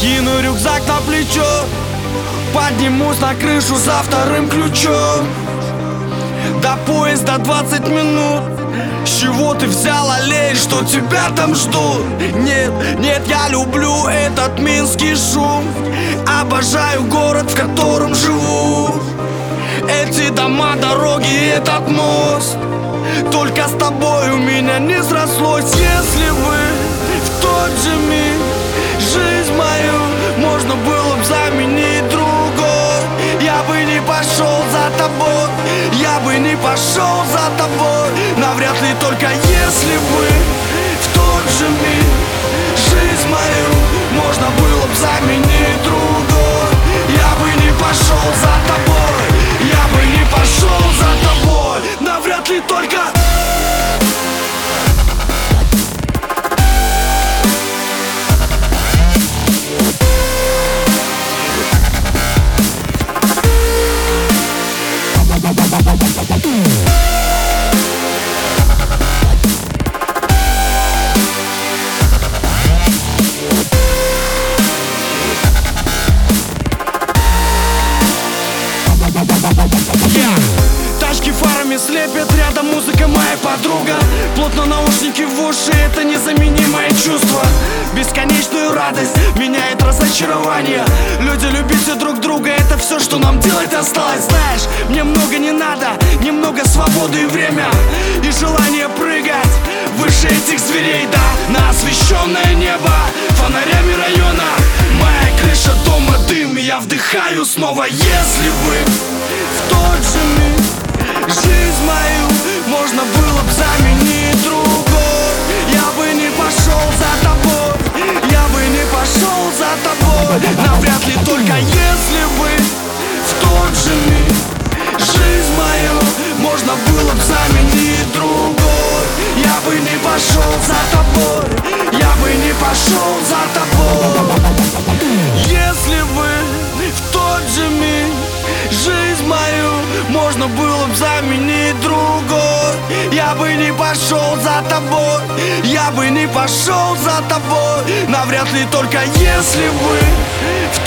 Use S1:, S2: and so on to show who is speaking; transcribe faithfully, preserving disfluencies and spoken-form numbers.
S1: Кину рюкзак на плечо, поднимусь на крышу за вторым ключом. До поезда двадцать минут. С чего ты взял, аллей, что тебя там ждут? Нет, нет, я люблю этот минский шум. Обожаю город, в котором живу. Эти дома, дороги, этот мост. Только с тобой у меня не срослось. Если бы в тот же миг жизнь мою можно было бы заменить другой, я бы не пошел за тобой, я бы не пошел за тобой. Навряд ли, только если бы в тот же миг жизнь мою можно было бы заменить другой, я бы не пошел за тобой, я бы не пошел за тобой. Навряд ли, только тачки фарами слепят, рядом музыка моя подруга. Плотно наушники в уши, это незаменимое чувство. Бесконечную радость меняет разочарование. Люди, любите друг друга, это все, что нам делать осталось. Знаешь, мне много не надо, немного свободы и время, и желание прыгать выше этих зверей, да. На освещенное небо фонарями района. Моя крыша дома, дым, и я вдыхаю снова. Если бы в тот же миг жизнь мою можно было бы заменить другой, я бы не пошел за тобой, я бы не пошел за тобой. Навряд ли, только если бы в тот же миг жизнь мою можно было бы заменить другой, я бы не пошел за тобой, я бы не пошел за тобой. Если бы в тот же миг жизнь мою можно было бы заменить другой, я бы не пошел за тобой, я бы не пошел за тобой. Навряд ли, только если бы в